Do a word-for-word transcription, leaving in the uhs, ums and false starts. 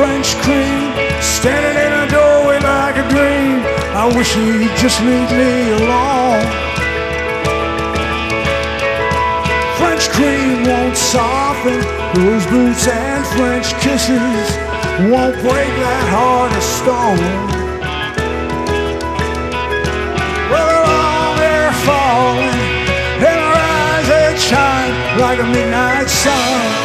French cream, standing in a doorway like a dream. I wish he'd just leave me alone. French cream won't soften those boots, and French kisses won't break that heart of stone. Well, they're all there falling, and her eyes they shine like a midnight sun.